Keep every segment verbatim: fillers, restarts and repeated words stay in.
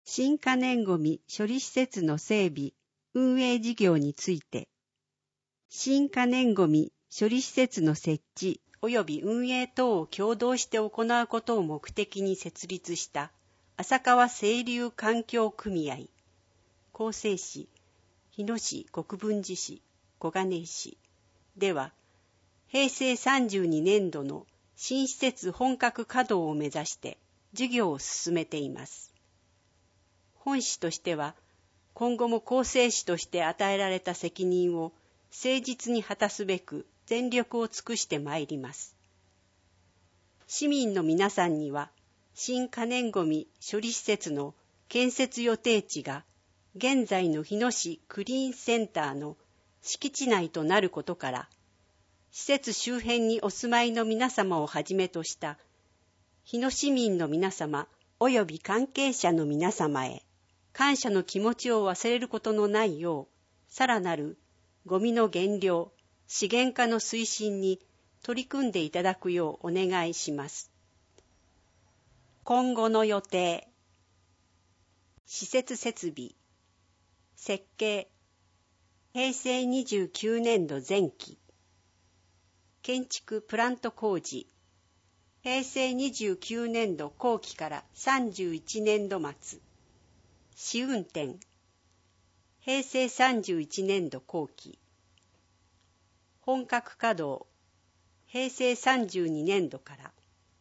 新可燃ごみ処理施設の整備、運営事業について、新可燃ごみ処理施設の設置及び運営等を共同して行うことを目的に設立した浅川清流環境組合、構成市、日野市国分寺市、小金井市では、へいせいさんじゅうにねんどの新施設本格稼働を目指して事業を進めています。本市としては、今後も構成市として与えられた責任を誠実に果たすべく全力を尽くしてまいります。市民の皆さんには、新可燃ごみ処理施設の建設予定地が現在の日野市クリーンセンターの敷地内となることから、施設周辺にお住まいの皆様をはじめとした日野市民の皆様及び関係者の皆様へ感謝の気持ちを忘れることのないよう、さらなるゴミの減量、資源化の推進に取り組んでいただくようお願いします。今後の予定、施設設備、設計、へいせいにじゅうきゅうねんど前期、建築プラント工事、へいせいにじゅうきゅうねんど後期からさんじゅういちねんど末、試運転、へいせいさんじゅういちねんど後期、本格稼働、へいせいさんじゅうにねんどから、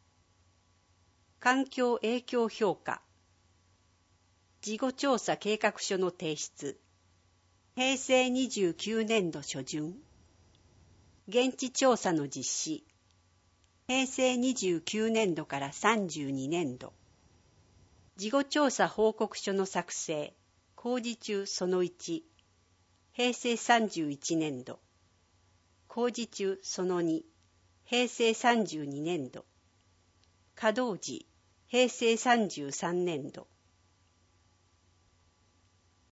環境影響評価、事後調査計画書の提出、へいせいにじゅうきゅうねんど初旬、現地調査の実施、へいせいにじゅうきゅうねんどからさんじゅうにねんど、事後調査報告書の作成、工事中そのいち、へいせいさんじゅういちねんど、工事中そのに、へいせいさんじゅうにねんど、稼働時、へいせいさんじゅうさんねんど、